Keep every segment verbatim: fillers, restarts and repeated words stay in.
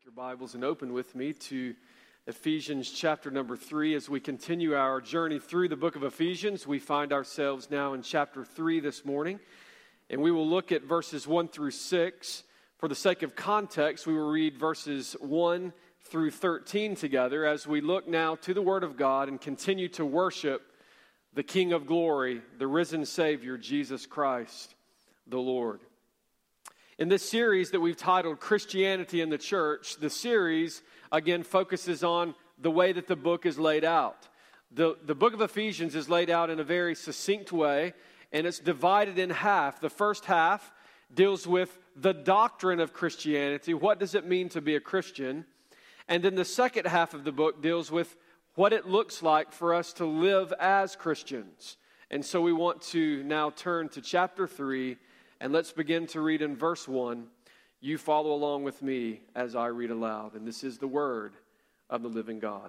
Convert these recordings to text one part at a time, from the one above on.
Take your Bibles and open with me to Ephesians chapter number three. As we continue our journey through the book of Ephesians, we find ourselves now in chapter three this morning, and we will look at verses one through six. For the sake of context, we will read verses one through thirteen together as we look now to the Word of God and continue to worship the King of Glory, the risen Savior, Jesus Christ, the Lord. In this series that we've titled Christianity in the Church, the series, again, focuses on the way that the book is laid out. The, the book of Ephesians is laid out in a very succinct way, and it's divided in half. The first half deals with the doctrine of Christianity. What does it mean to be a Christian? And then the second half of the book deals with what it looks like for us to live as Christians. And so we want to now turn to chapter three, and let's begin to read in verse one. You follow along with me as I read aloud. And this is the word of the living God.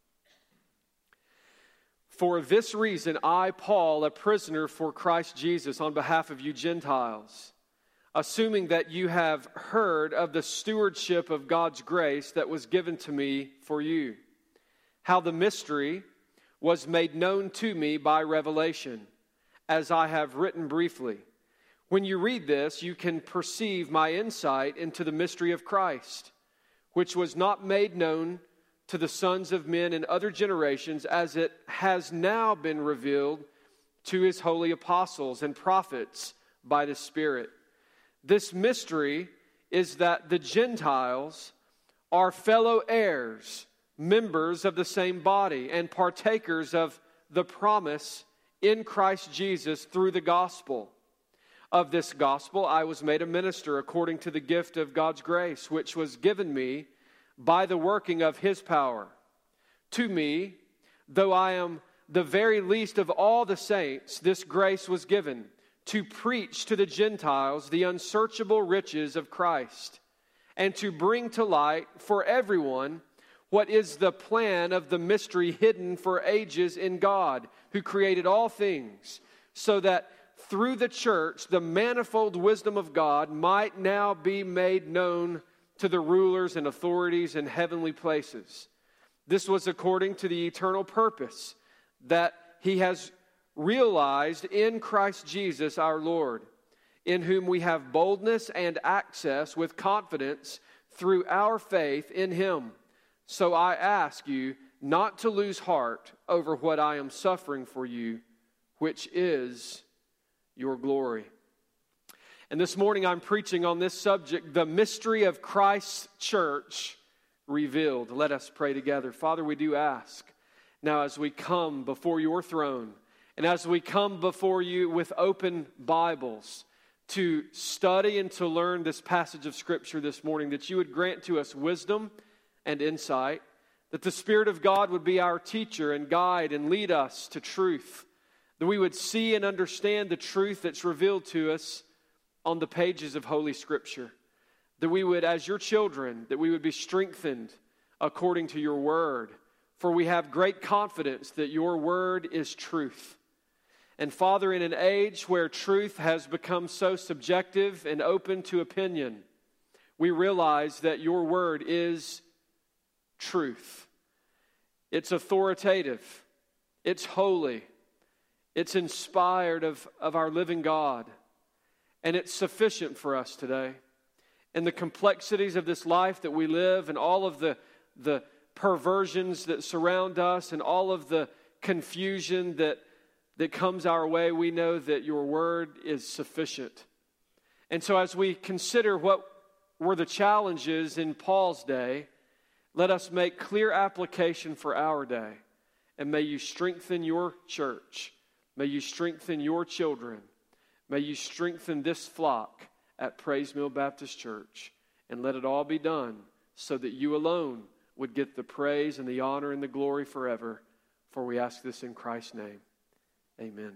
For this reason, I, Paul, a prisoner for Christ Jesus, on behalf of you Gentiles, assuming that you have heard of the stewardship of God's grace that was given to me for you, how the mystery was made known to me by revelation, as I have written briefly. When you read this, you can perceive my insight into the mystery of Christ, which was not made known to the sons of men in other generations, as it has now been revealed to his holy apostles and prophets by the Spirit. This mystery is that the Gentiles are fellow heirs, members of the same body, and partakers of the promise in Christ Jesus through the gospel. Of this gospel I was made a minister according to the gift of God's grace, which was given me by the working of his power. To me, though I am the very least of all the saints, this grace was given to preach to the Gentiles the unsearchable riches of Christ, and to bring to light for everyone what is the plan of the mystery hidden for ages in God, who created all things, so that through the church, the manifold wisdom of God might now be made known to the rulers and authorities in heavenly places. This was according to the eternal purpose that he has realized in Christ Jesus our Lord, in whom we have boldness and access with confidence through our faith in him. So I ask you not to lose heart over what I am suffering for you, which is your glory. And this morning I'm preaching on this subject, the mystery of Christ's church revealed. Let us pray together. Father, we do ask now as we come before your throne, and as we come before you with open Bibles to study and to learn this passage of Scripture this morning, that you would grant to us wisdom and insight, that the Spirit of God would be our teacher and guide and lead us to truth, that we would see and understand the truth that's revealed to us on the pages of Holy Scripture, that we would, as your children, that we would be strengthened according to your word, for we have great confidence that your word is truth. And Father, in an age where truth has become so subjective and open to opinion, we realize that your word is truth. It's authoritative. It's holy. It's inspired of, of our living God. And it's sufficient for us today. And the complexities of this life that we live, and all of the, the perversions that surround us, and all of the confusion that, that comes our way, we know that your word is sufficient. And so as we consider what were the challenges in Paul's day, let us make clear application for our day. And may you strengthen your church. May you strengthen your children. May you strengthen this flock at Praise Mill Baptist Church. And let it all be done so that you alone would get the praise and the honor and the glory forever. For we ask this in Christ's name. Amen.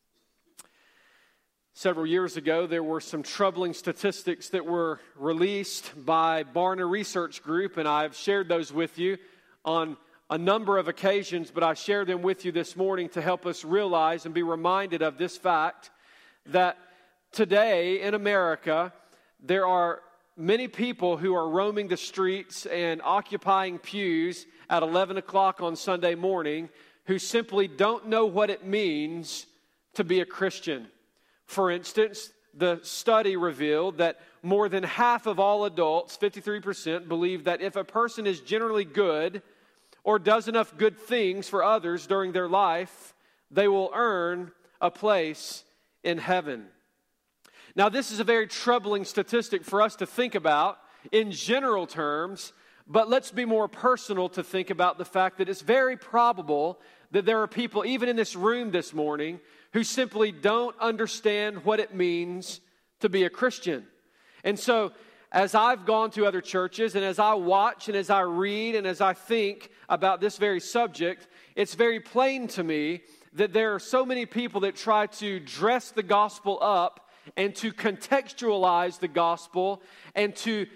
Several years ago, there were some troubling statistics that were released by Barna Research Group, and I've shared those with you on a number of occasions, but I share them with you this morning to help us realize and be reminded of this fact that today in America, there are many people who are roaming the streets and occupying pews at eleven o'clock on Sunday morning who simply don't know what it means to be a Christian. For instance, the study revealed that more than half of all adults, fifty-three percent, believe that if a person is generally good or does enough good things for others during their life, they will earn a place in heaven. Now, this is a very troubling statistic for us to think about in general terms, but let's be more personal to think about the fact that it's very probable that there are people, even in this room this morning, who simply don't understand what it means to be a Christian. And so, as I've gone to other churches, and as I watch, and as I read, and as I think about this very subject, it's very plain to me that there are so many people that try to dress the gospel up and to contextualize the gospel, and to,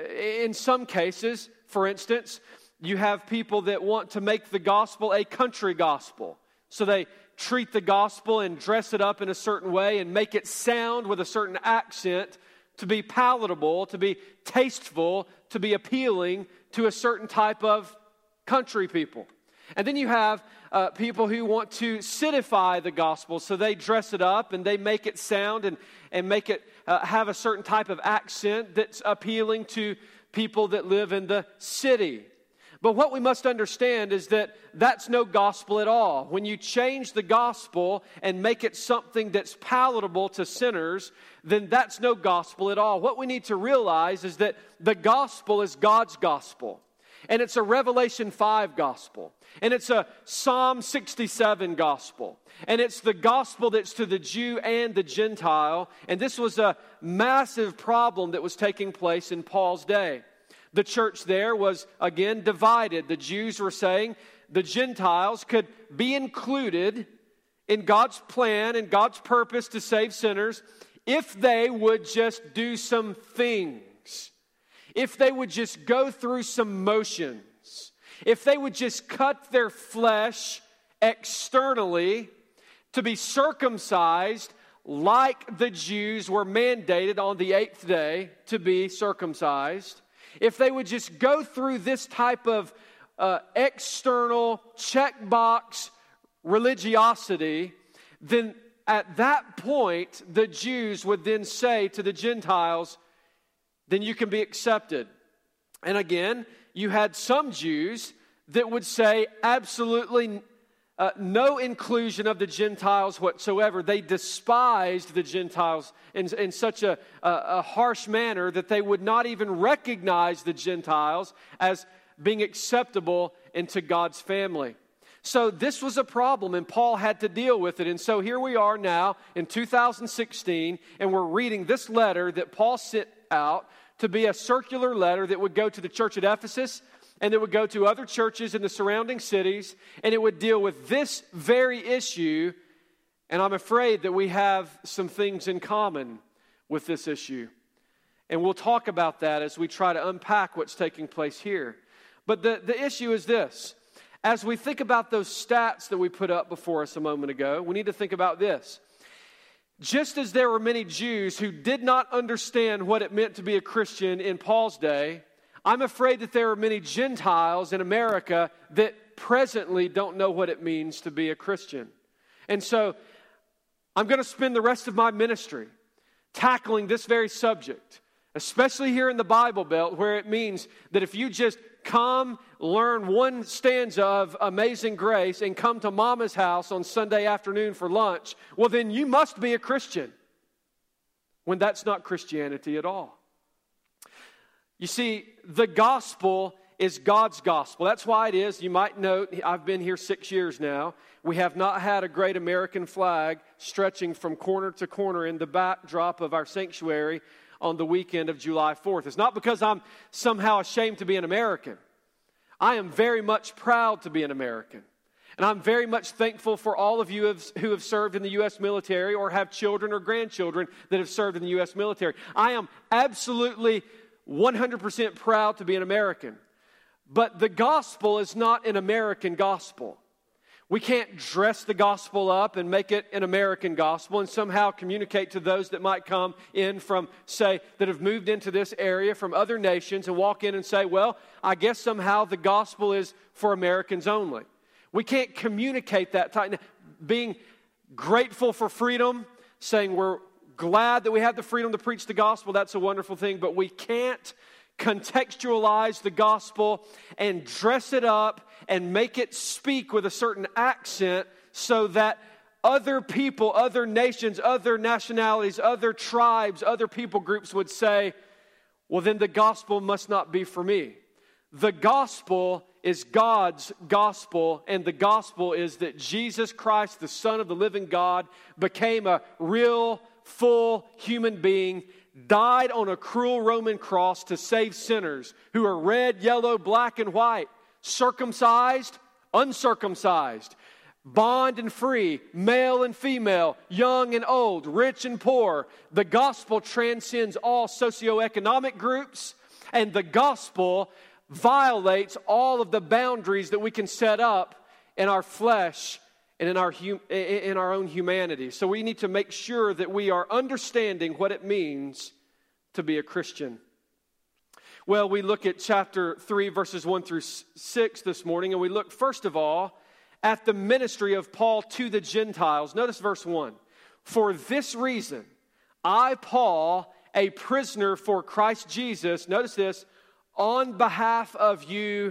in some cases, for instance, you have people that want to make the gospel a country gospel. So they treat the gospel and dress it up in a certain way and make it sound with a certain accent to be palatable, to be tasteful, to be appealing to a certain type of country people. And then you have uh, people who want to citify the gospel, so they dress it up and they make it sound and, and make it uh, have a certain type of accent that's appealing to people that live in the city. But what we must understand is that that's no gospel at all. When you change the gospel and make it something that's palatable to sinners, then that's no gospel at all. What we need to realize is that the gospel is God's gospel. And it's a Revelation five gospel. And it's a Psalm sixty-seven gospel. And it's the gospel that's to the Jew and the Gentile. And this was a massive problem that was taking place in Paul's day. The church there was, again, divided. The Jews were saying the Gentiles could be included in God's plan and God's purpose to save sinners if they would just do some things. If they would just go through some motions, if they would just cut their flesh externally to be circumcised like the Jews were mandated on the eighth day to be circumcised, if they would just go through this type of uh, external checkbox religiosity, then at that point the Jews would then say to the Gentiles, then you can be accepted. And again, you had some Jews that would say absolutely uh, no inclusion of the Gentiles whatsoever. They despised the Gentiles in, in such a, a, a harsh manner that they would not even recognize the Gentiles as being acceptable into God's family. So this was a problem, and Paul had to deal with it. And so here we are now in two thousand sixteen, and we're reading this letter that Paul sent out to be a circular letter that would go to the church at Ephesus, and it would go to other churches in the surrounding cities, and it would deal with this very issue. And I'm afraid that we have some things in common with this issue. And we'll talk about that as we try to unpack what's taking place here. But the, the issue is this. As we think about those stats that we put up before us a moment ago, we need to think about this. Just as there were many Jews who did not understand what it meant to be a Christian in Paul's day, I'm afraid that there are many Gentiles in America that presently don't know what it means to be a Christian. And so I'm going to spend the rest of my ministry tackling this very subject, especially here in the Bible Belt, where it means that if you just come, learn one stanza of Amazing Grace, and come to Mama's house on Sunday afternoon for lunch, well, then you must be a Christian, when that's not Christianity at all. You see, the gospel is God's gospel. That's why it is, you might note, I've been here six years now, we have not had a great American flag stretching from corner to corner in the backdrop of our sanctuary on the weekend of July fourth. It's not because I'm somehow ashamed to be an American. I am very much proud to be an American. And I'm very much thankful for all of you have, who have served in the U S military or have children or grandchildren that have served in the U S military. I am absolutely one hundred percent proud to be an American. But the gospel is not an American gospel. We can't dress the gospel up and make it an American gospel and somehow communicate to those that might come in from, say, that have moved into this area from other nations and walk in and say, well, I guess somehow the gospel is for Americans only. We can't communicate that type. Being grateful for freedom, saying we're glad that we have the freedom to preach the gospel, that's a wonderful thing, but we can't contextualize the gospel and dress it up and make it speak with a certain accent so that other people, other nations, other nationalities, other tribes, other people groups would say, well, then the gospel must not be for me. The gospel is God's gospel, and the gospel is that Jesus Christ, the Son of the living God, became a real, full human being, died on a cruel Roman cross to save sinners who are red, yellow, black, and white, circumcised, uncircumcised, bond and free, male and female, young and old, rich and poor. The gospel transcends all socioeconomic groups, and the gospel violates all of the boundaries that we can set up in our flesh and in our hum- in our own humanity. So we need to make sure that we are understanding what it means to be a Christian. Well, we look at chapter three, verses one through six this morning, and we look first of all at the ministry of Paul to the Gentiles. Notice verse one. For this reason, I, Paul, a prisoner for Christ Jesus, notice this, on behalf of you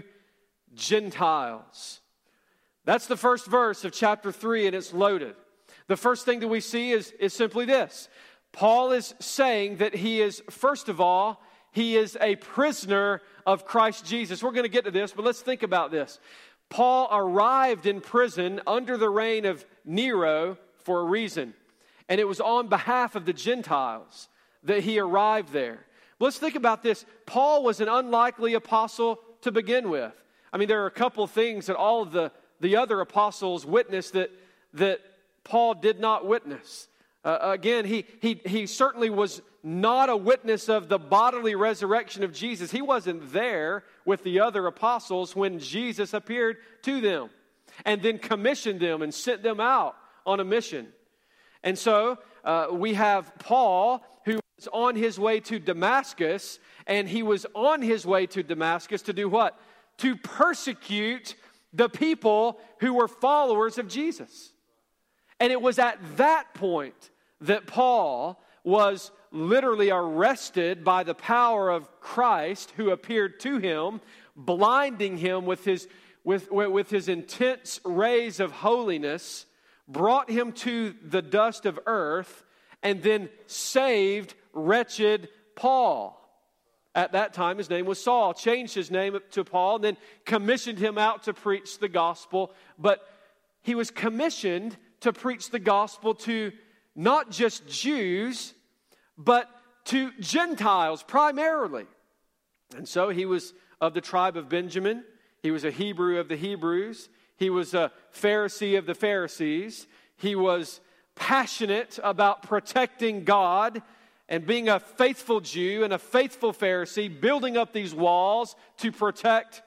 Gentiles. That's the first verse of chapter three, and it's loaded. The first thing that we see is, is simply this. Paul is saying that he is, first of all, he is a prisoner of Christ Jesus. We're going to get to this, but let's think about this. Paul arrived in prison under the reign of Nero for a reason, and it was on behalf of the Gentiles that he arrived there. Let's think about this. Paul was an unlikely apostle to begin with. I mean, there are a couple of things that all of the The other apostles witnessed that, that Paul did not witness. Uh, again, he, he, he certainly was not a witness of the bodily resurrection of Jesus. He wasn't there with the other apostles when Jesus appeared to them and then commissioned them and sent them out on a mission. And so uh, we have Paul, who was on his way to Damascus, and he was on his way to Damascus to do what? To persecute the people who were followers of Jesus. And it was at that point that Paul was literally arrested by the power of Christ who appeared to him, blinding him with his, with, with his intense rays of holiness, brought him to the dust of earth, and then saved wretched Paul. At that time, his name was Saul, changed his name to Paul, and then commissioned him out to preach the gospel. But he was commissioned to preach the gospel to not just Jews, but to Gentiles primarily. And so he was of the tribe of Benjamin. He was a Hebrew of the Hebrews. He was a Pharisee of the Pharisees. He was passionate about protecting God and being a faithful Jew and a faithful Pharisee, building up these walls to protect,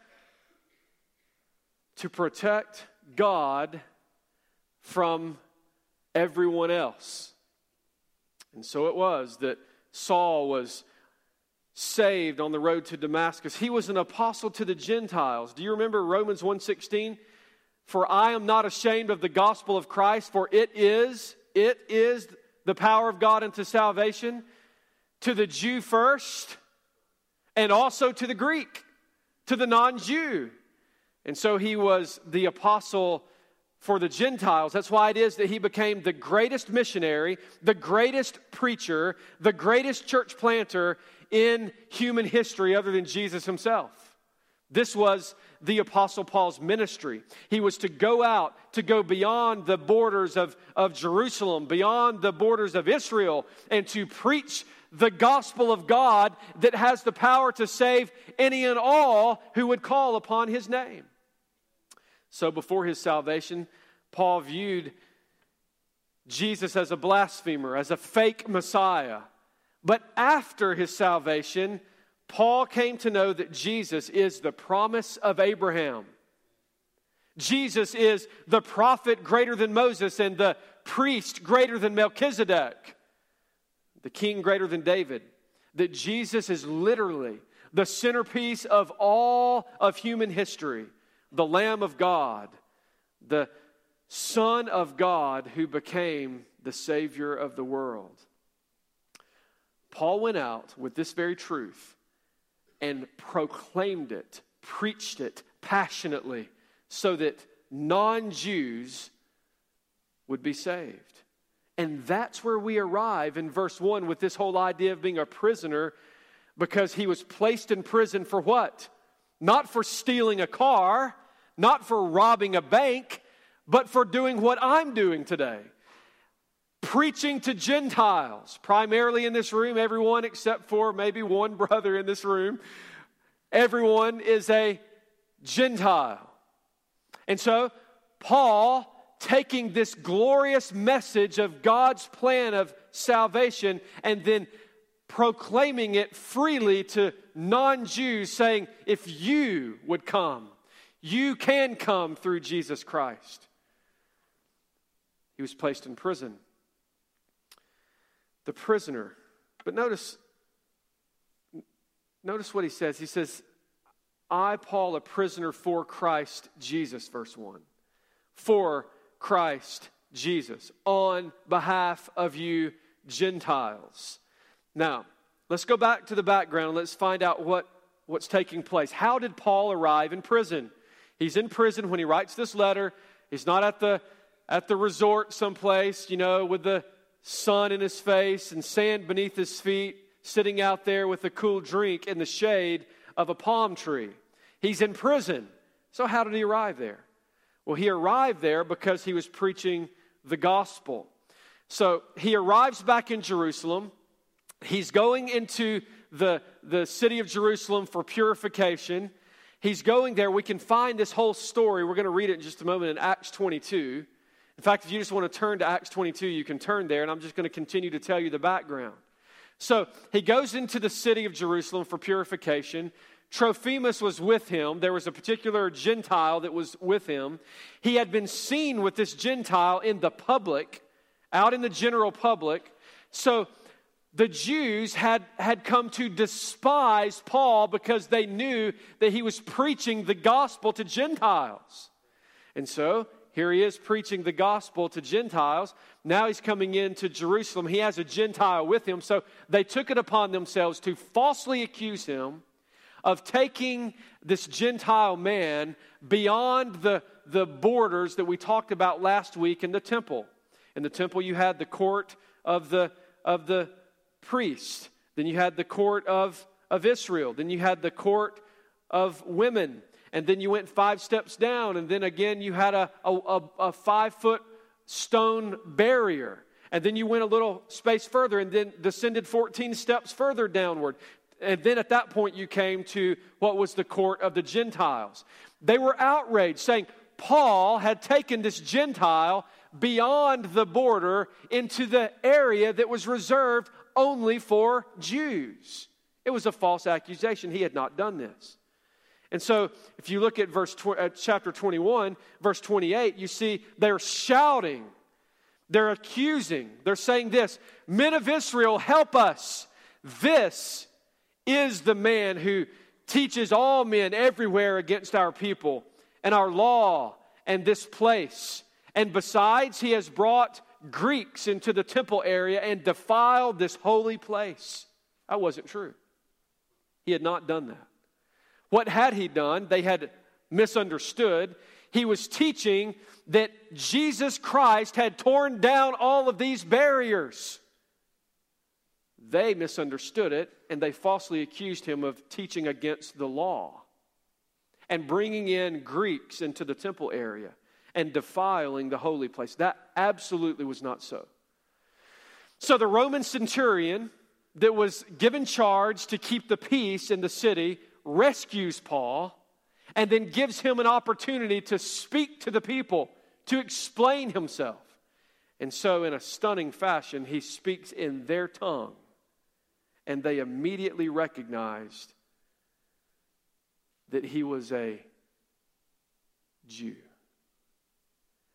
to protect God from everyone else. And so it was that Saul was saved on the road to Damascus. He was an apostle to the Gentiles. Do you remember Romans one sixteen? For I am not ashamed of the gospel of Christ, for it is, it is the power of God unto salvation, to the Jew first, and also to the Greek, to the non-Jew. And so he was the apostle for the Gentiles. That's why it is that he became the greatest missionary, the greatest preacher, the greatest church planter in human history other than Jesus himself. This was the Apostle Paul's ministry. He was to go out, to go beyond the borders of, of Jerusalem, beyond the borders of Israel, and to preach the gospel of God that has the power to save any and all who would call upon his name. So before his salvation, Paul viewed Jesus as a blasphemer, as a fake Messiah. But after his salvation, Paul came to know that Jesus is the promise of Abraham. Jesus is the prophet greater than Moses and the priest greater than Melchizedek, the king greater than David. That Jesus is literally the centerpiece of all of human history, the Lamb of God, the Son of God who became the Savior of the world. Paul went out with this very truth and proclaimed it, preached it passionately so that non-Jews would be saved. And that's where we arrive in verse one with this whole idea of being a prisoner, because he was placed in prison for what? Not for stealing a car, not for robbing a bank, but for doing what I'm doing today. Preaching to Gentiles, primarily in this room, everyone except for maybe one brother in this room. Everyone is a Gentile. And so, Paul, taking this glorious message of God's plan of salvation and then proclaiming it freely to non-Jews, saying, if you would come, you can come through Jesus Christ. He was placed in prison. The prisoner. But notice, notice what he says. He says, I, Paul, a prisoner for Christ Jesus, verse one. For Christ Jesus, on behalf of you Gentiles. Now, let's go back to the background. Let's find out what, what's taking place. How did Paul arrive in prison? He's in prison when he writes this letter. He's not at the, at the resort someplace, you know, with the sun in his face and sand beneath his feet, sitting out there with a cool drink in the shade of a palm tree. He's in prison. So how did he arrive there? Well, he arrived there because he was preaching the gospel. So he arrives back in Jerusalem. He's going into the, the city of Jerusalem for purification. He's going there. We can find this whole story. We're going to read it in just a moment in Acts twenty-two. In fact, if you just want to turn to Acts twenty-two, you can turn there, and I'm just going to continue to tell you the background. So he goes into the city of Jerusalem for purification. Trophimus was with him. There was a particular Gentile that was with him. He had been seen with this Gentile in the public, out in the general public. So the Jews had, had come to despise Paul because they knew that he was preaching the gospel to Gentiles. And so here he is preaching the gospel to Gentiles. Now he's coming into Jerusalem. He has a Gentile with him. So they took it upon themselves to falsely accuse him of taking this Gentile man beyond the, the borders that we talked about last week in the temple. In the temple you had the court of the, of the priest. Then you had the court of, of Israel. Then you had the court of women. And then you went five steps down. And then again you had a, a, a five-foot stone barrier. And then you went a little space further and then descended fourteen steps further downward. And then at that point you came to what was the court of the Gentiles. They were outraged, saying Paul had taken this Gentile beyond the border into the area that was reserved only for Jews. It was a false accusation. He had not done this. And so if you look at verse tw- uh, chapter twenty-one, verse twenty-eight, you see they're shouting. They're accusing. They're saying this, men of Israel, help us. This is the man who teaches all men everywhere against our people and our law and this place. And besides, he has brought Greeks into the temple area and defiled this holy place. That wasn't true. He had not done that. What had he done? They had misunderstood. He was teaching that Jesus Christ had torn down all of these barriers. They misunderstood it, and they falsely accused him of teaching against the law and bringing in Greeks into the temple area and defiling the holy place. That absolutely was not so. So the Roman centurion that was given charge to keep the peace in the city rescues Paul and then gives him an opportunity to speak to the people, to explain himself. And so in a stunning fashion, he speaks in their tongue. And they immediately recognized that he was a Jew.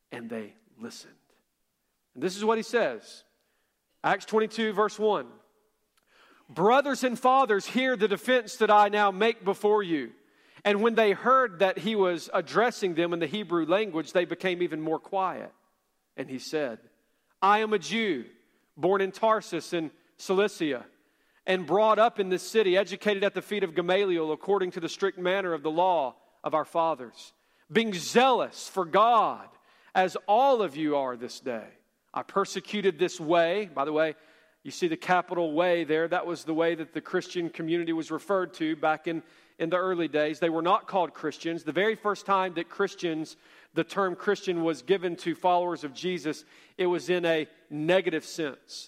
and they listened. And this is what he says. Acts twenty-two, verse one. Brothers and fathers, hear the defense that I now make before you. And when they heard that he was addressing them in the Hebrew language, they became even more quiet. And he said, I am a Jew, born in Tarsus in Cilicia, and brought up in this city, educated at the feet of Gamaliel, according to the strict manner of the law of our fathers, being zealous for God, as all of you are this day. I persecuted this way. By the way, you see the capital way there. That was the way that the Christian community was referred to back in, in the early days. They were not called Christians. The very first time that Christians, the term Christian was given to followers of Jesus, it was in a negative sense.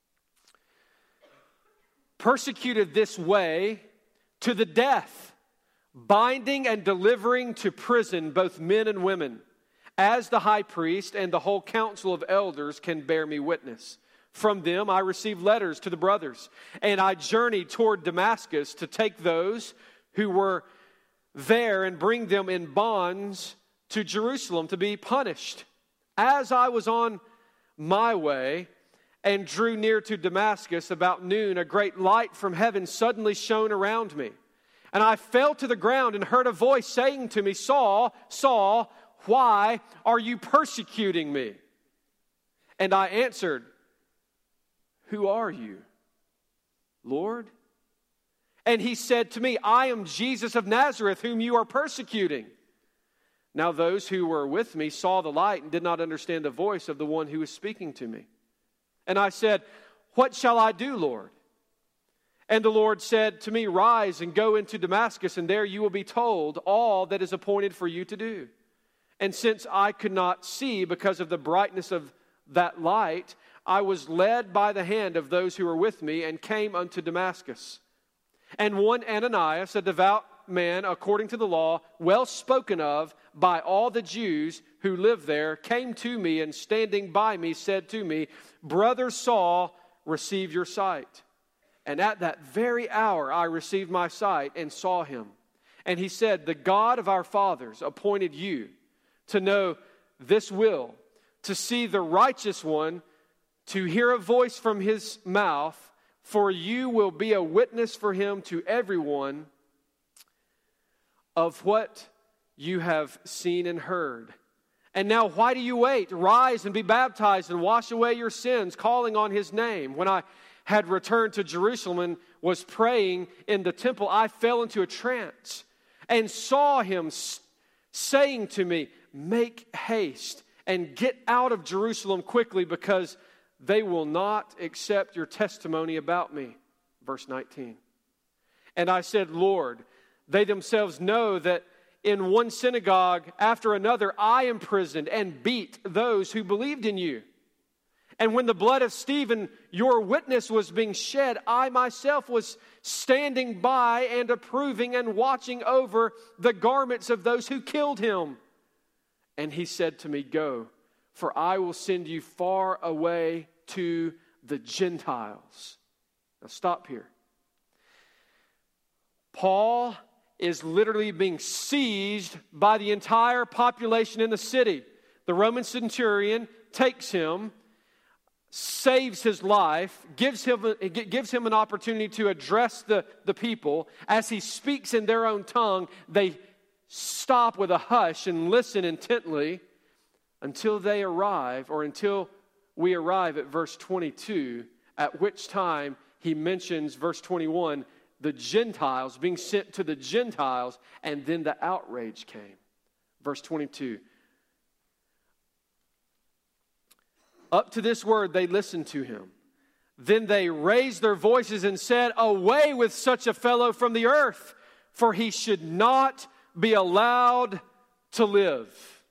Persecuted this way to the death, binding and delivering to prison both men and women, as the high priest and the whole council of elders can bear me witness. From them I received letters to the brothers, and I journeyed toward Damascus to take those who were there and bring them in bonds to Jerusalem to be punished. As I was on my way and drew near to Damascus about noon, a great light from heaven suddenly shone around me. And I fell to the ground and heard a voice saying to me, Saul, Saul, why are you persecuting me? And I answered, who are you, Lord? And he said to me, I am Jesus of Nazareth, whom you are persecuting. Now those who were with me saw the light and did not understand the voice of the one who was speaking to me. And I said, what shall I do, Lord? And the Lord said to me, rise and go into Damascus, and there you will be told all that is appointed for you to do. And since I could not see because of the brightness of that light, I was led by the hand of those who were with me and came unto Damascus. And one Ananias, a devout man according to the law, well spoken of by all the Jews who lived there, came to me and standing by me said to me, Brother Saul, receive your sight. And at that very hour I received my sight and saw him. And he said, the God of our fathers appointed you to know this will, to see the righteous one, to hear a voice from his mouth, for you will be a witness for him to everyone of what you have seen and heard. And now why do you wait? Rise and be baptized and wash away your sins, calling on his name. When I had returned to Jerusalem and was praying in the temple, I fell into a trance and saw him saying to me, make haste and get out of Jerusalem quickly, because they will not accept your testimony about me. Verse nineteen. And I said, Lord, they themselves know that in one synagogue after another I imprisoned and beat those who believed in you. And when the blood of Stephen, your witness, was being shed, I myself was standing by and approving and watching over the garments of those who killed him. And he said to me, go, for I will send you far away to the Gentiles. Now stop here. Paul is literally being seized by the entire population in the city. The Roman centurion takes him, saves his life, gives him, gives him an opportunity to address the, the people. As he speaks in their own tongue, they stop with a hush and listen intently until they arrive, or until we arrive at verse twenty-two, at which time he mentions, verse twenty-one, the Gentiles, being sent to the Gentiles, and then the outrage came. Verse twenty-two. Up to this word they listened to him. Then they raised their voices and said, away with such a fellow from the earth, for he should not be allowed to live.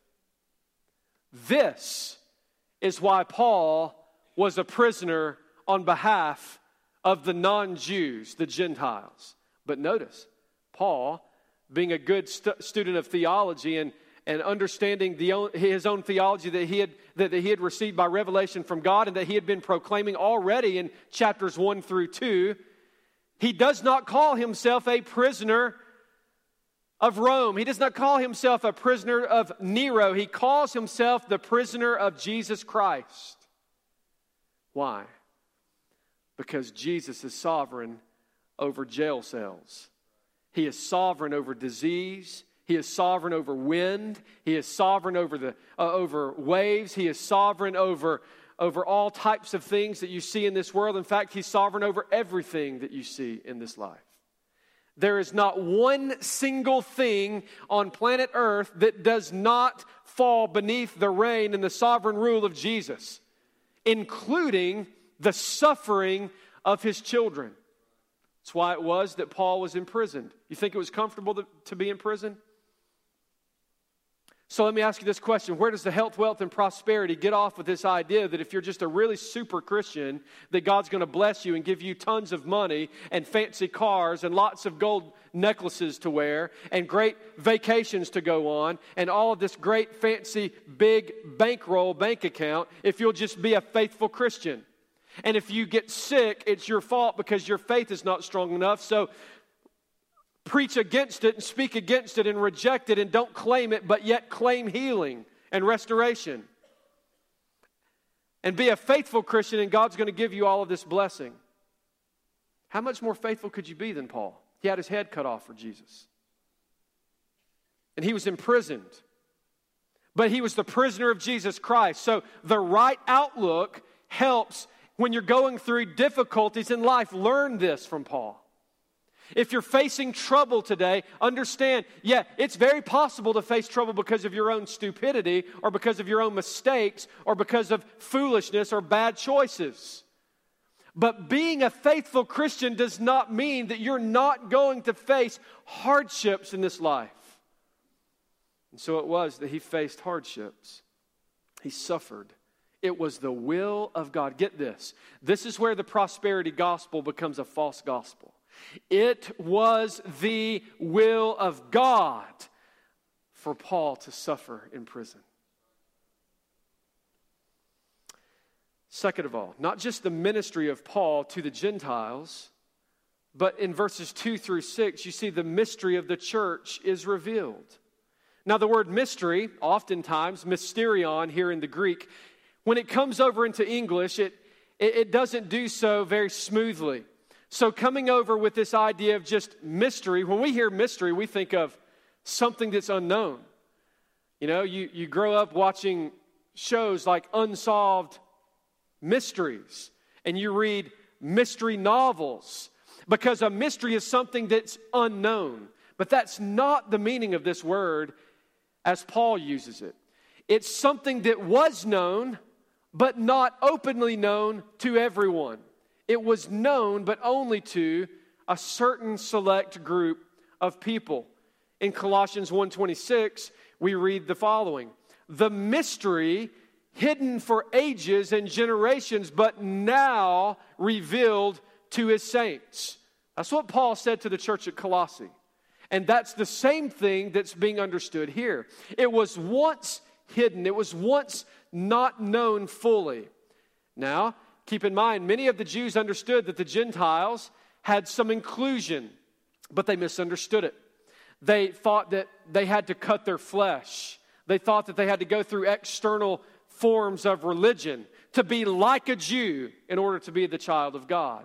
This is why Paul was a prisoner on behalf of the non-Jews, the Gentiles. But notice, Paul, being a good stu- student of theology and, and understanding the own, his own theology that he, had, that, that he had received by revelation from God and that he had been proclaiming already in chapters one through two, he does not call himself a prisoner of Rome. He does not call himself a prisoner of Nero. He calls himself the prisoner of Jesus Christ. Why? Because Jesus is sovereign over jail cells. He is sovereign over disease. He is sovereign over wind. He is sovereign over the uh, over waves. He is sovereign over, over all types of things that you see in this world. In fact, He's sovereign over everything that you see in this life. There is not one single thing on planet Earth that does not fall beneath the reign and the sovereign rule of Jesus, including the suffering of His children. That's why it was that Paul was imprisoned. You think it was comfortable to, to be in prison? So let me ask you this question. Where does the health, wealth, and prosperity get off with this idea that if you're just a really super Christian, that God's going to bless you and give you tons of money and fancy cars and lots of gold necklaces to wear and great vacations to go on and all of this great fancy big bankroll bank account if you'll just be a faithful Christian? And if you get sick, it's your fault because your faith is not strong enough. So preach against it and speak against it and reject it and don't claim it, but yet claim healing and restoration. And be a faithful Christian, and God's going to give you all of this blessing. How much more faithful could you be than Paul? He had his head cut off for Jesus. And he was imprisoned. But he was the prisoner of Jesus Christ. So the right outlook helps when you're going through difficulties in life. Learn this from Paul. If you're facing trouble today, understand, yeah, it's very possible to face trouble because of your own stupidity or because of your own mistakes or because of foolishness or bad choices. But being a faithful Christian does not mean that you're not going to face hardships in this life. And so it was that he faced hardships. He suffered. It was the will of God. Get this. This is where the prosperity gospel becomes a false gospel. It was the will of God for Paul to suffer in prison. Second of all, not just the ministry of Paul to the Gentiles, but in verses two through six, you see the mystery of the church is revealed. Now, the word mystery, oftentimes, mysterion here in the Greek, when it comes over into English, it, it, it doesn't do so very smoothly. So coming over with this idea of just mystery, when we hear mystery, we think of something that's unknown. You know, you, you grow up watching shows like Unsolved Mysteries, and you read mystery novels, because a mystery is something that's unknown. But that's not the meaning of this word as Paul uses it. It's something that was known, but not openly known to everyone. It was known, but only to a certain select group of people. In Colossians one twenty-six, we read the following: the mystery hidden for ages and generations, but now revealed to his saints. That's what Paul said to the church at Colossae. And that's the same thing that's being understood here. It was once hidden. It was once not known fully. Now, keep in mind, many of the Jews understood that the Gentiles had some inclusion, but they misunderstood it. They thought that they had to cut their flesh. They thought that they had to go through external forms of religion to be like a Jew in order to be the child of God.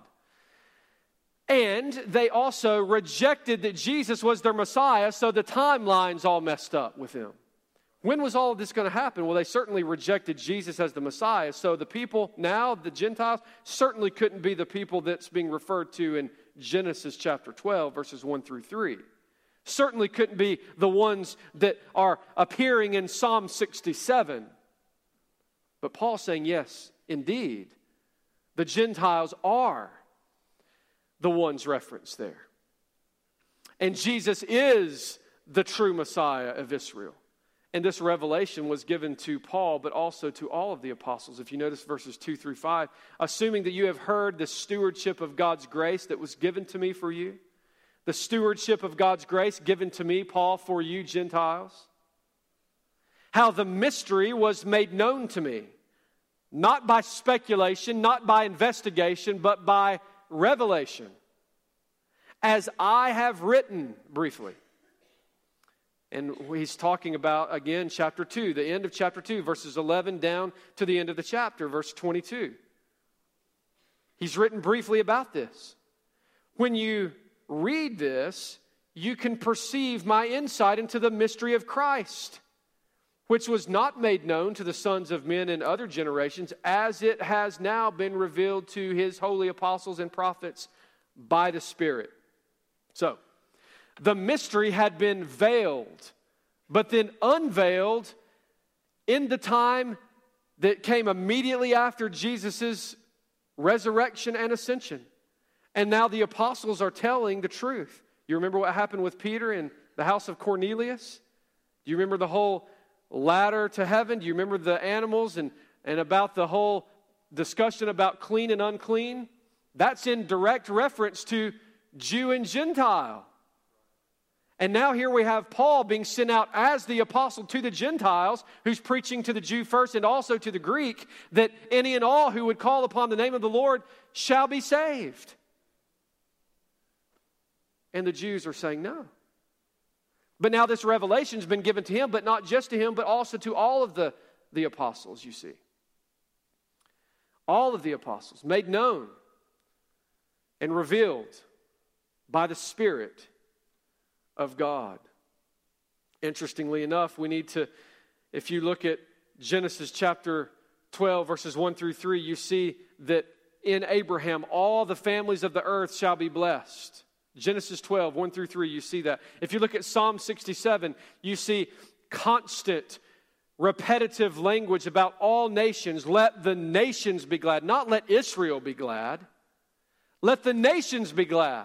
And they also rejected that Jesus was their Messiah, so the timeline's all messed up with him. When was all of this going to happen? Well, they certainly rejected Jesus as the Messiah. So the people now, the Gentiles, certainly couldn't be the people that's being referred to in Genesis chapter twelve, verses one through three. Certainly couldn't be the ones that are appearing in Psalm sixty-seven. But Paul's saying, yes, indeed, the Gentiles are the ones referenced there. And Jesus is the true Messiah of Israel. And this revelation was given to Paul, but also to all of the apostles. If you notice verses two through five, assuming that you have heard the stewardship of God's grace that was given to me for you, the stewardship of God's grace given to me, Paul, for you Gentiles, how the mystery was made known to me, not by speculation, not by investigation, but by revelation, as I have written briefly. And he's talking about, again, chapter two, the end of chapter two, verses eleven down to the end of the chapter, verse twenty-two. He's written briefly about this. When you read this, you can perceive my insight into the mystery of Christ, which was not made known to the sons of men in other generations, as it has now been revealed to his holy apostles and prophets by the Spirit. So, the mystery had been veiled, but then unveiled in the time that came immediately after Jesus' resurrection and ascension. And now the apostles are telling the truth. You remember what happened with Peter in the house of Cornelius? Do you remember the whole ladder to heaven? Do you remember the animals and, and about the whole discussion about clean and unclean? That's in direct reference to Jew and Gentile. And now here we have Paul being sent out as the apostle to the Gentiles, who's preaching to the Jew first and also to the Greek, that any and all who would call upon the name of the Lord shall be saved. And the Jews are saying no. But now this revelation's been given to him, but not just to him, but also to all of the, the apostles, you see. All of the apostles made known and revealed by the Spirit of God. Interestingly enough, we need to, if you look at Genesis chapter twelve, verses one through three, you see that in Abraham all the families of the earth shall be blessed. Genesis twelve, one through three, you see that. If you look at Psalm sixty-seven, you see constant, repetitive language about all nations. Let the nations be glad. Not let Israel be glad. Let the nations be glad.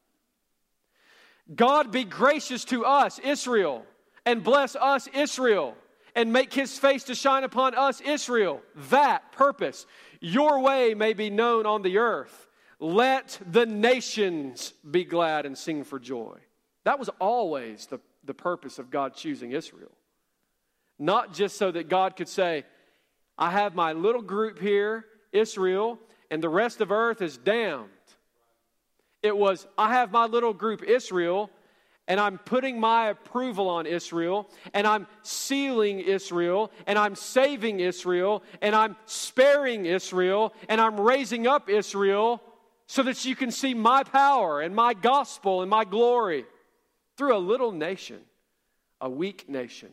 God be gracious to us, Israel, and bless us, Israel, and make his face to shine upon us, Israel. That purpose. Your way may be known on the earth. Let the nations be glad and sing for joy. That was always the, the purpose of God choosing Israel. Not just so that God could say, I have my little group here, Israel, and the rest of earth is damned. It was, I have my little group Israel, and I'm putting my approval on Israel, and I'm sealing Israel, and I'm saving Israel, and I'm sparing Israel, and I'm raising up Israel so that you can see my power and my gospel and my glory through a little nation, a weak nation.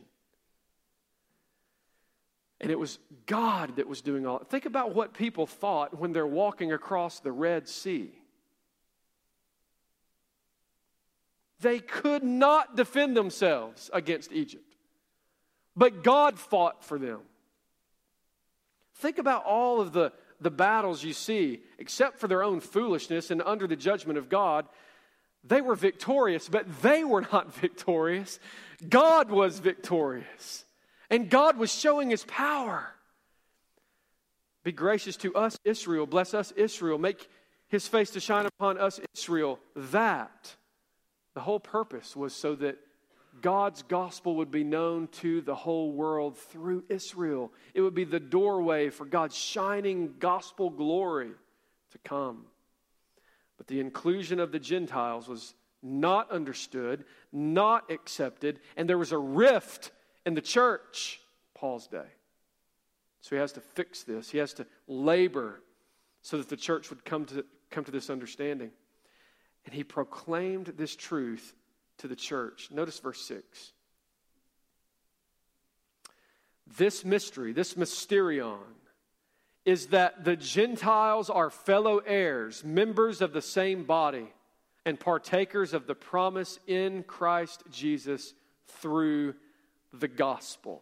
And it was God that was doing all. Think about what people thought when they're walking across the Red Sea. They could not defend themselves against Egypt. But God fought for them. Think about all of the, the battles you see, except for their own foolishness and under the judgment of God. They were victorious, but they were not victorious. God was victorious. And God was showing his power. Be gracious to us, Israel. Bless us, Israel. Make his face to shine upon us, Israel. That. The whole purpose was so that God's gospel would be known to the whole world through Israel. It would be the doorway for God's shining gospel glory to come. But the inclusion of the Gentiles was not understood, not accepted, and there was a rift in the church, Paul's day. So he has to fix this. He has to labor so that the church would come to, come to this understanding. And he proclaimed this truth to the church. Notice verse six. This mystery, this mysterion, is that the Gentiles are fellow heirs, members of the same body, and partakers of the promise in Christ Jesus through the gospel.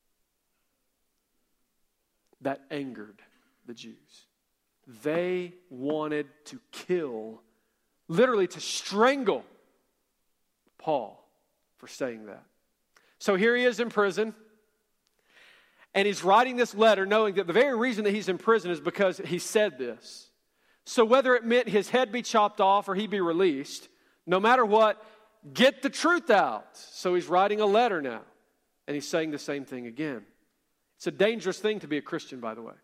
That angered the Jews. They wanted to kill, literally to strangle Paul for saying that. So here he is in prison, and he's writing this letter knowing that the very reason that he's in prison is because he said this. So whether it meant his head be chopped off or he be released, no matter what, get the truth out. So he's writing a letter now, and he's saying the same thing again. It's a dangerous thing to be a Christian, by the way.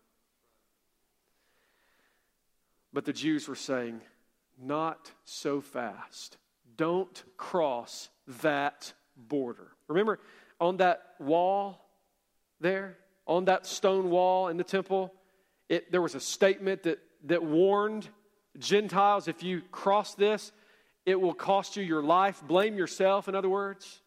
But the Jews were saying, not so fast. Don't cross that border. Remember on that wall there, on that stone wall in the temple, it, there was a statement that, that warned Gentiles, if you cross this, it will cost you your life. Blame yourself, in other words.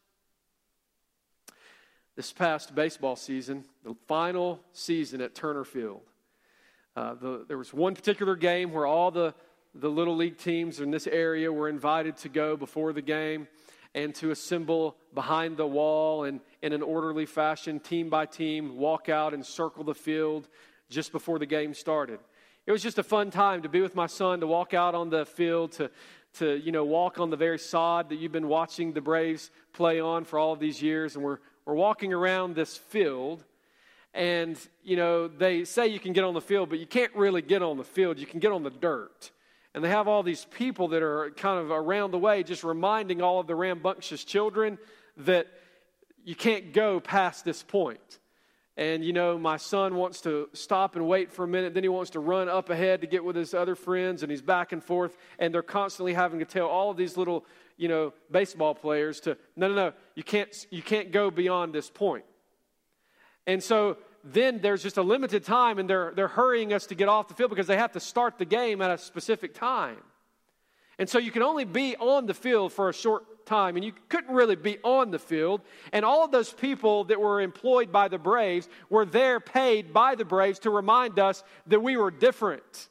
This past baseball season, the final season at Turner Field, uh, the, there was one particular game where all the, the Little League teams in this area were invited to go before the game and to assemble behind the wall and in an orderly fashion, team by team, walk out and circle the field just before the game started. It was just a fun time to be with my son, to walk out on the field, to, to you know, walk on the very sod that you've been watching the Braves play on for all of these years. And we're we're walking around this field, and, you know, they say you can get on the field, but you can't really get on the field. You can get on the dirt. And they have all these people that are kind of around the way just reminding all of the rambunctious children that you can't go past this point. And, you know, my son wants to stop and wait for a minute. Then he wants to run up ahead to get with his other friends, and he's back and forth. And they're constantly having to tell all of these little, you know, baseball players to, no, no, no, you can't, you can't go beyond this point. And so then there's just a limited time, and they're they're hurrying us to get off the field because they have to start the game at a specific time. And so you can only be on the field for a short time, and you couldn't really be on the field. And all of those people that were employed by the Braves were there paid by the Braves to remind us that we were different.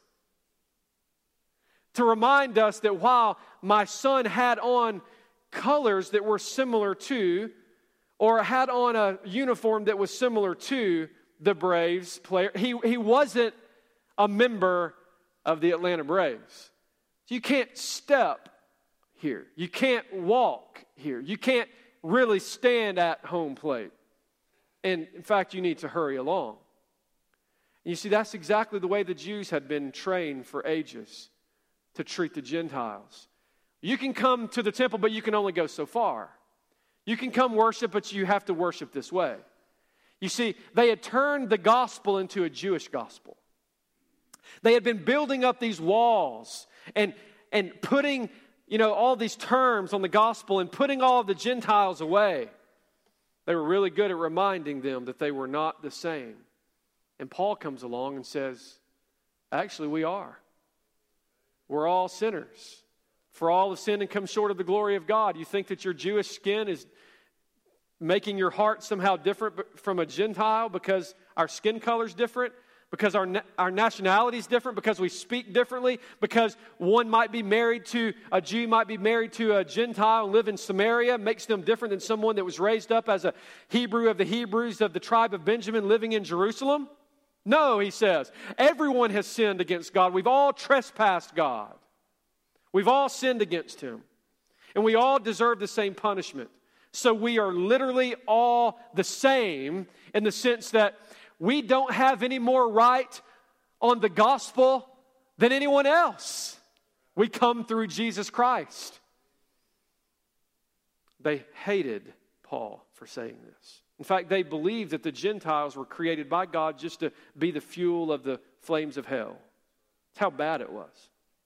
To remind us that while my son had on colors that were similar to, or had on a uniform that was similar to the Braves player, he, he wasn't a member of the Atlanta Braves. You can't step here. You can't walk here. You can't really stand at home plate. And in fact, you need to hurry along. And you see, that's exactly the way the Jews had been trained for ages to treat the Gentiles. You can come to the temple, but you can only go so far. You can come worship, but you have to worship this way. You see, they had turned the gospel into a Jewish gospel. They had been building up these walls and, and putting, you know, all these terms on the gospel and putting all of the Gentiles away. They were really good at reminding them that they were not the same. And Paul comes along and says, actually, we are. We're all sinners. For all have sinned and come short of the glory of God. You think that your Jewish skin is making your heart somehow different from a Gentile because our skin color is different, because our our nationality is different, because we speak differently, because one might be married to, a Jew might be married to a Gentile and live in Samaria, makes them different than someone that was raised up as a Hebrew of the Hebrews of the tribe of Benjamin living in Jerusalem? No, he says, everyone has sinned against God. We've all trespassed God. We've all sinned against Him. And we all deserve the same punishment. So we are literally all the same in the sense that we don't have any more right on the gospel than anyone else. We come through Jesus Christ. They hated Paul for saying this. In fact, they believed that the Gentiles were created by God just to be the fuel of the flames of hell. That's how bad it was.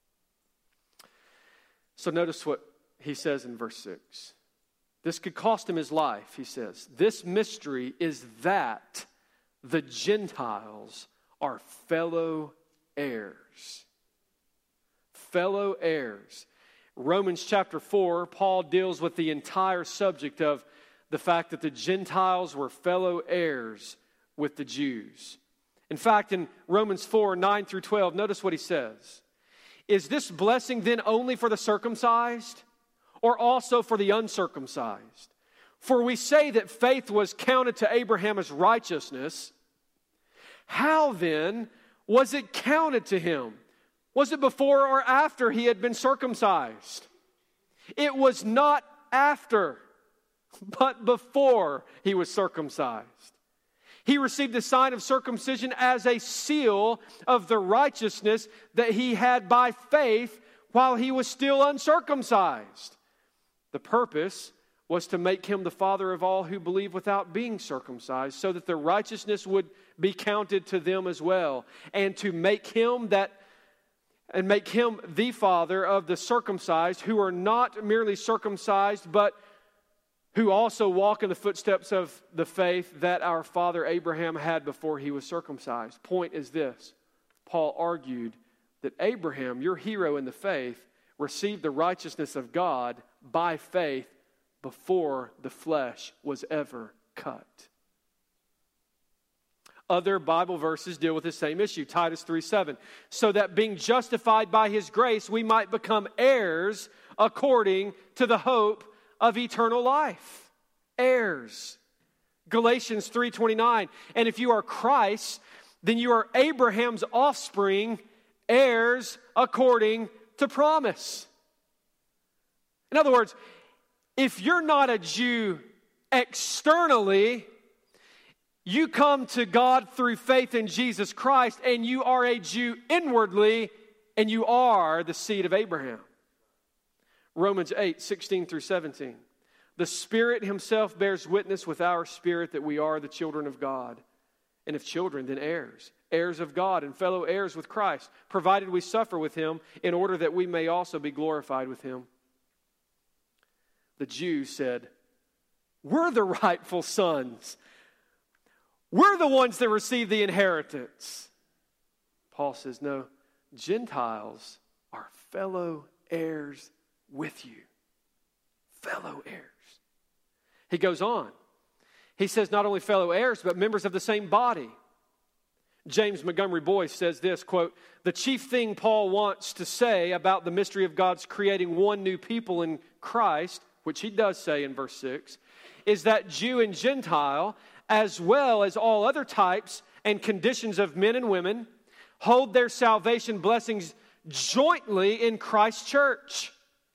So notice what he says in verse six. This could cost him his life, he says. This mystery is that the Gentiles are fellow heirs. Fellow heirs. Romans chapter four, Paul deals with the entire subject of the fact that the Gentiles were fellow heirs with the Jews. In fact, in Romans four, nine through twelve, notice what he says. Is this blessing then only for the circumcised, or also for the uncircumcised? For we say that faith was counted to Abraham as righteousness. How then was it counted to him? Was it before or after he had been circumcised? It was not after, but before he was circumcised. He received the sign of circumcision as a seal of the righteousness that he had by faith while he was still uncircumcised. The purpose was to make him the father of all who believe without being circumcised, so that the righteousness would be counted to them as well, and to make him that and make him the father of the circumcised, who are not merely circumcised, but who also walk in the footsteps of the faith that our father Abraham had before he was circumcised. Point is this. Paul argued that Abraham, your hero in the faith, received the righteousness of God by faith before the flesh was ever cut. Other Bible verses deal with the same issue. Titus three seven. So that being justified by his grace, we might become heirs according to the hope of eternal life. Heirs. Galatians three twenty-nine. And if you are Christ, then you are Abraham's offspring, heirs according to promise. In other words, if you're not a Jew externally, you come to God through faith in Jesus Christ, and you are a Jew inwardly, and you are the seed of Abraham. Romans eight sixteen through seventeen. The Spirit himself bears witness with our spirit that we are the children of God. And if children, then heirs, heirs of God and fellow heirs with Christ, provided we suffer with him in order that we may also be glorified with him. The Jews said, we're the rightful sons. We're the ones that receive the inheritance. Paul says, no, Gentiles are fellow heirs with you. Fellow heirs. He goes on. He says not only fellow heirs, but members of the same body. James Montgomery Boyce says this, quote, the chief thing Paul wants to say about the mystery of God's creating one new people in Christ, which he does say in verse six, is that Jew and Gentile, as well as all other types and conditions of men and women, hold their salvation blessings jointly in Christ's church.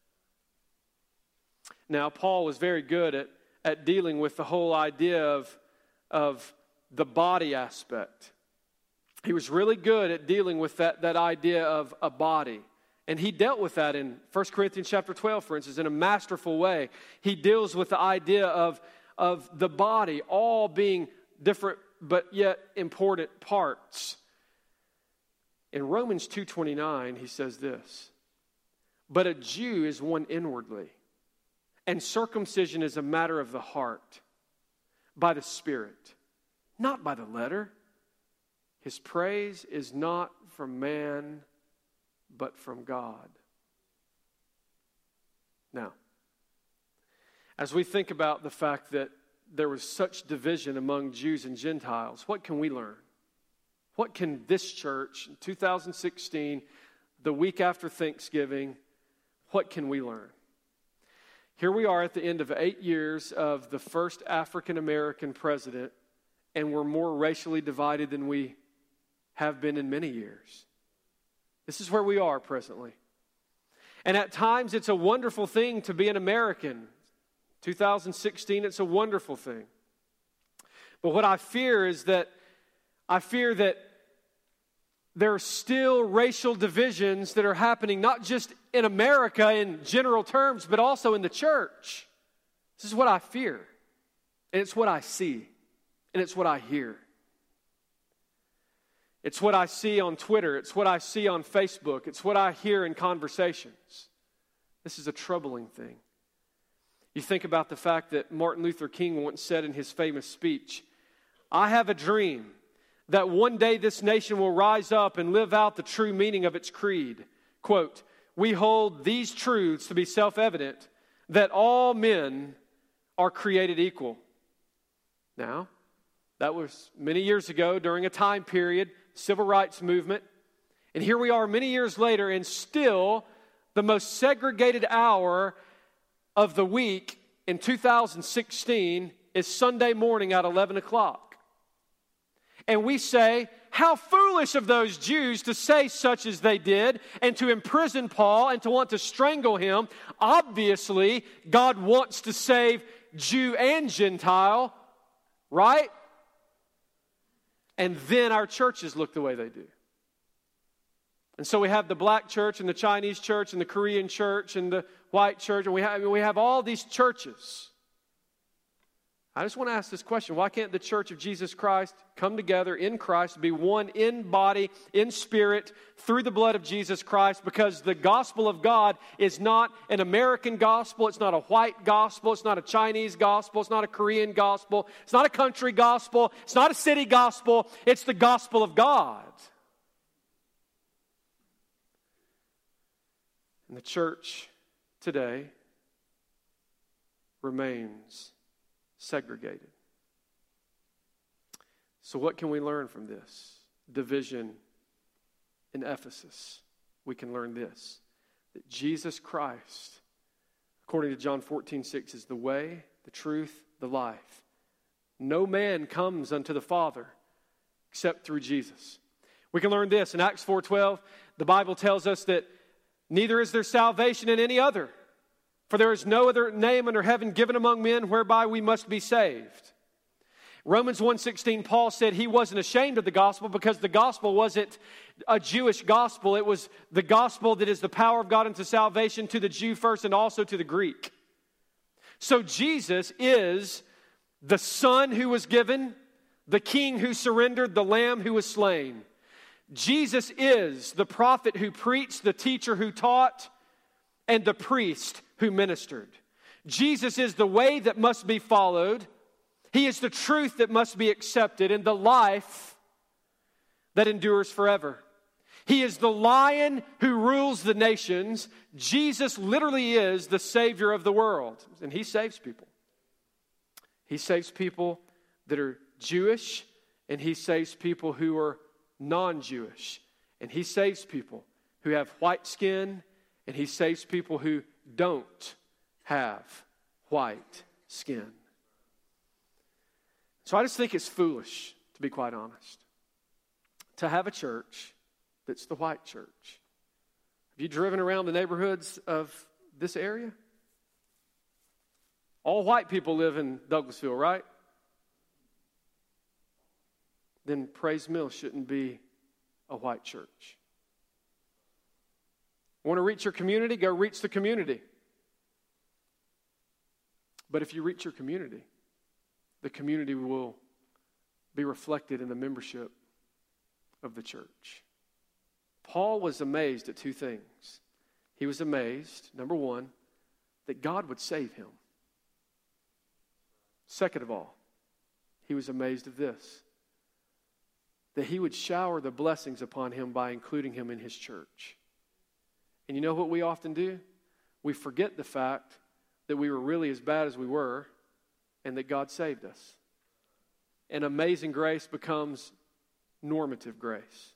Now, Paul was very good at, at dealing with the whole idea of, of the body aspect. He was really good at dealing with that, that idea of a body. And he dealt with that in First Corinthians chapter twelve, for instance, in a masterful way. He deals with the idea of, of the body all being different but yet important parts. In Romans two twenty-nine, he says this, but a Jew is one inwardly, and circumcision is a matter of the heart, by the Spirit, not by the letter. His praise is not from man, but from God. Now, as we think about the fact that there was such division among Jews and Gentiles, what can we learn? What can this church in two thousand sixteen, the week after Thanksgiving, what can we learn? Here we are at the end of eight years of the first African American president, and we're more racially divided than we have been in many years. This is where we are presently. And at times it's a wonderful thing to be an American. two thousand sixteen, it's a wonderful thing. But what I fear is that I fear that there are still racial divisions that are happening not just in America in general terms, but also in the church. This is what I fear. And it's what I see. And it's what I hear. It's what I see on Twitter. It's what I see on Facebook. It's what I hear in conversations. This is a troubling thing. You think about the fact that Martin Luther King once said in his famous speech, I have a dream that one day this nation will rise up and live out the true meaning of its creed. Quote, we hold these truths to be self-evident, that all men are created equal. Now, that was many years ago during a time period, civil rights movement. And here we are many years later, and still the most segregated hour of the week in two thousand sixteen is Sunday morning at eleven o'clock. And we say, how foolish of those Jews to say such as they did and to imprison Paul and to want to strangle him. Obviously, God wants to save Jew and Gentile, right? And then our churches look the way they do. And so we have the black church and the Chinese church and the Korean church and the white church. And we have, we have all these churches. I just want to ask this question. Why can't the church of Jesus Christ come together in Christ, be one in body, in spirit, through the blood of Jesus Christ? Because the gospel of God is not an American gospel. It's not a white gospel. It's not a Chinese gospel. It's not a Korean gospel. It's not a country gospel. It's not a city gospel. It's the gospel of God. And the church today remains segregated. So what can we learn from this division in Ephesus? We can learn this, that Jesus Christ, according to John fourteen six, is the way, the truth, the life. No man comes unto the Father except through Jesus. We can learn this in Acts four twelve. The Bible tells us that neither is there salvation in any other, for there is no other name under heaven given among men whereby we must be saved. Romans one sixteen, Paul said he wasn't ashamed of the gospel because the gospel wasn't a Jewish gospel. It was the gospel that is the power of God unto salvation to the Jew first and also to the Greek. So Jesus is the Son who was given, the King who surrendered, the Lamb who was slain. Jesus is the prophet who preached, the teacher who taught, and the priest who ministered. Jesus is the way that must be followed. He is the truth that must be accepted and the life that endures forever. He is the lion who rules the nations. Jesus literally is the Savior of the world. And He saves people. He saves people that are Jewish, and He saves people who are non-Jewish. And He saves people who have white skin, and He saves people who don't have white skin. So I just think it's foolish, to be quite honest, to have a church that's the white church. Have you driven around the neighborhoods of this area? All white people live in Douglasville, right? Then Praise Mill shouldn't be a white church. Want to reach your community? Go reach the community. But if you reach your community, the community will be reflected in the membership of the church. Paul was amazed at two things. He was amazed, number one, that God would save him. Second of all, he was amazed of this, that He would shower the blessings upon him by including him in His church. And you know what we often do? We forget the fact that we were really as bad as we were and that God saved us. And amazing grace becomes normative grace.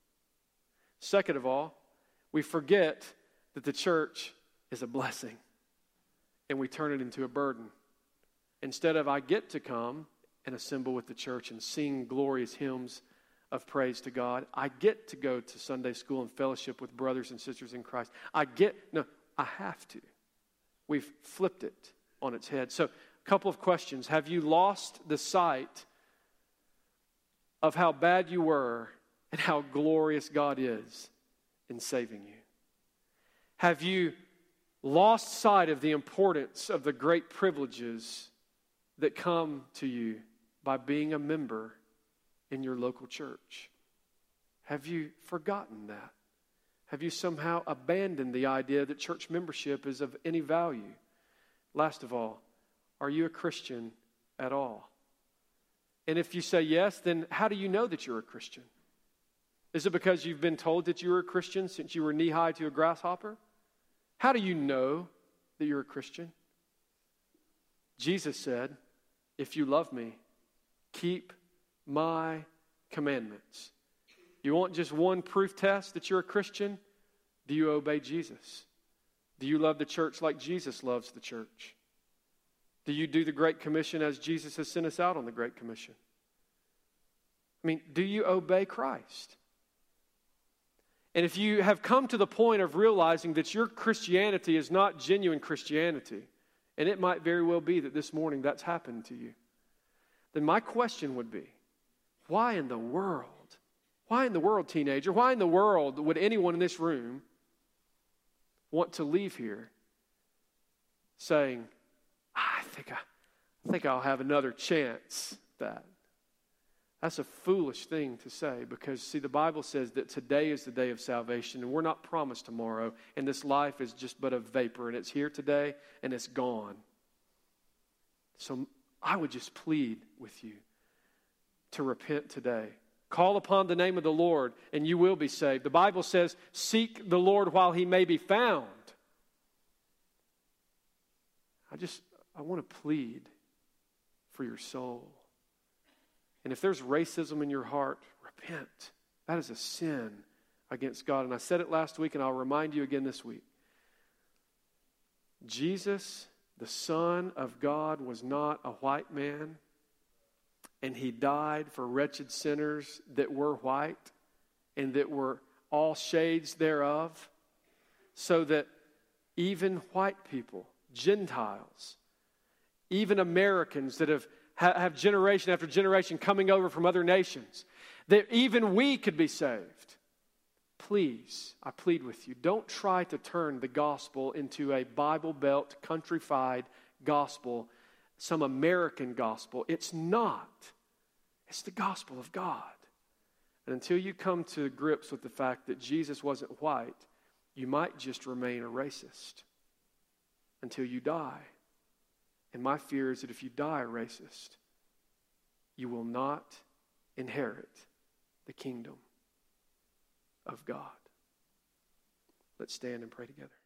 Second of all, we forget that the church is a blessing and we turn it into a burden. Instead of I get to come and assemble with the church and sing glorious hymns of praise to God, I get to go to Sunday school and fellowship with brothers and sisters in Christ. I get, no, I have to. We've flipped it on its head. So, a couple of questions. Have you lost the sight of how bad you were and how glorious God is in saving you? Have you lost sight of the importance of the great privileges that come to you by being a member in your local church? Have you forgotten that? Have you somehow abandoned the idea that church membership is of any value? Last of all, are you a Christian at all? And if you say yes, then how do you know that you're a Christian? Is it because you've been told that you're a Christian since you were knee-high to a grasshopper? How do you know that you're a Christian? Jesus said, if you love me, keep my commandments. You want just one proof test that you're a Christian? Do you obey Jesus? Do you love the church like Jesus loves the church? Do you do the Great Commission as Jesus has sent us out on the Great Commission? I mean, do you obey Christ? And if you have come to the point of realizing that your Christianity is not genuine Christianity, and it might very well be that this morning that's happened to you, then my question would be, why in the world, why in the world, teenager, why in the world would anyone in this room want to leave here saying, I think I, I think I'll have another chance at that. That's a foolish thing to say because, see, the Bible says that today is the day of salvation and we're not promised tomorrow, and this life is just but a vapor, and it's here today and it's gone. So I would just plead with you to repent today. Call upon the name of the Lord and you will be saved. The Bible says, seek the Lord while he may be found. I just, I want to plead for your soul. And if there's racism in your heart, repent. That is a sin against God. And I said it last week and I'll remind you again this week. Jesus, the Son of God, was not a white man. And he died for wretched sinners that were white and that were all shades thereof. So that even white people, Gentiles, even Americans that have, have generation after generation coming over from other nations, that even we could be saved. Please, I plead with you, don't try to turn the gospel into a Bible Belt, countrified gospel, some American gospel. It's not. It's the gospel of God. And until you come to grips with the fact that Jesus wasn't white, you might just remain a racist until you die. And my fear is that if you die a racist, you will not inherit the kingdom of God. Let's stand and pray together.